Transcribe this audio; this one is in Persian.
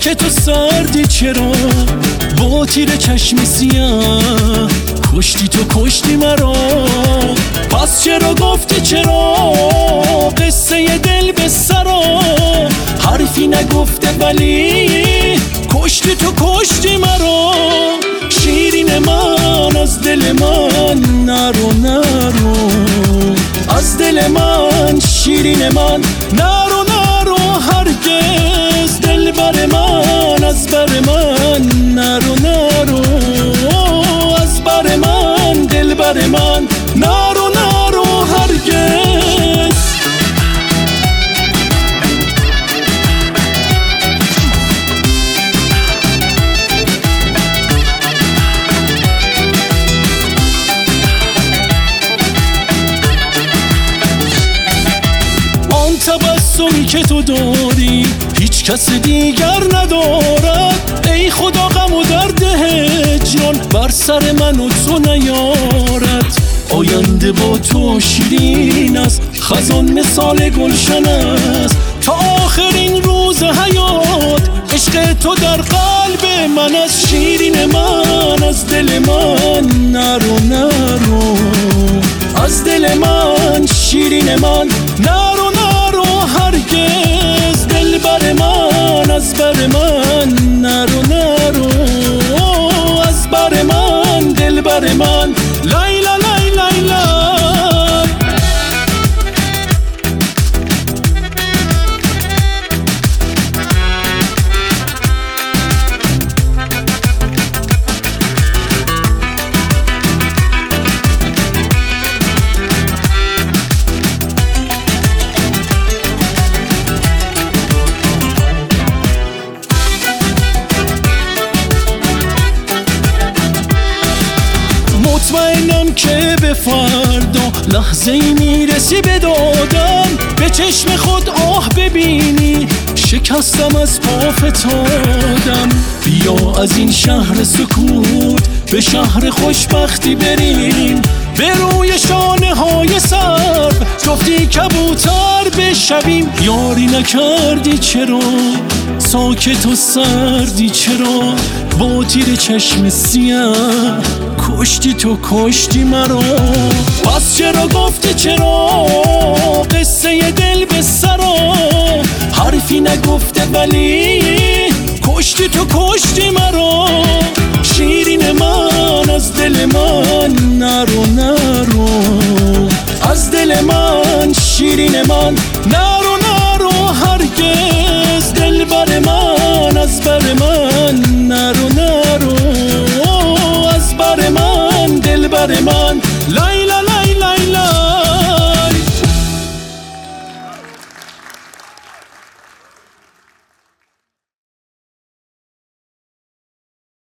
ساکت و سردی چرا با تیر چشم سیاه کشتی تو کشتی مرا. پس چرا گفتی چرا قصه دل به سرا حرفی نگفته ولی کشتی تو کشتی مرا. شیرین من از دل من نرو نرو از دل من شیرین من نرو نرو هرگز دل بر من از بر من نرو نرو از بر من دل بر من نرو نرو هرگز. تبسمی که تو داری هیچ کس دیگر ندارد. ای خدا غم و درد هجران بر سر من و تو نیارد. آینده با تو شیرین است خزان مثال گلشن است. تا آخرین روز حیات عشق تو در قلب من از. شیرین من از دل من نرو نرو از دل من شیرین من نرو نرو هرگز دل بر من از بر من نرو نرو از بر من دل بر من لیلا لیلا لیلا. مطمئنم که به فردا لحظه ای میرسی به دادم. به چشم خود آه ببینی شکستم از پا فتادم. بیا از این شهر سکوت به شهر خوشبختی بریم. به روی شانه های سر گفتی کبوتر بشویم. یاری نکردی چرا ساکت و سردی چرا با تیر چشم سیاه کشتی تو کشتی مرا. پس چرا گفتی چرا قصه دل به سرا حرفی نگفته ولی کشتی تو کشتی مرا. شیرین من از دل من نرو نرو از دل من شیرین من نرو نرو هرگز دل بر من از بر من